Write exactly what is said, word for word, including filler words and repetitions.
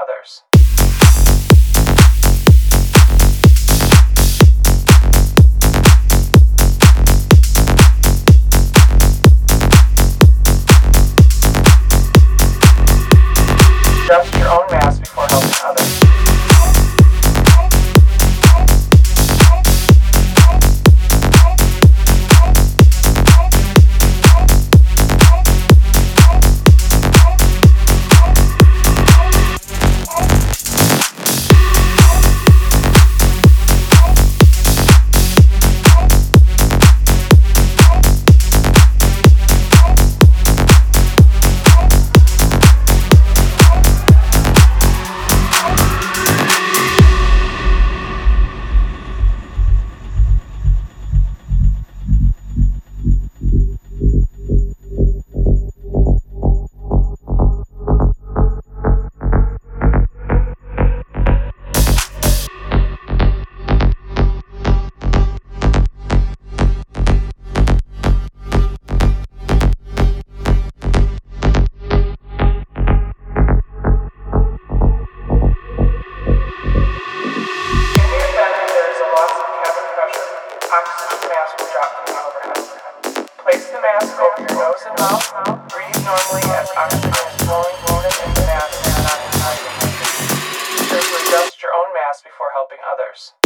others. Adjust your own mask before helping others. Oxygen mask will drop from overhead. Place the mask over your nose and mouth. Breathe normally as oxygen is flowing in the mask and not inside. Be sure to adjust your own mask before helping others.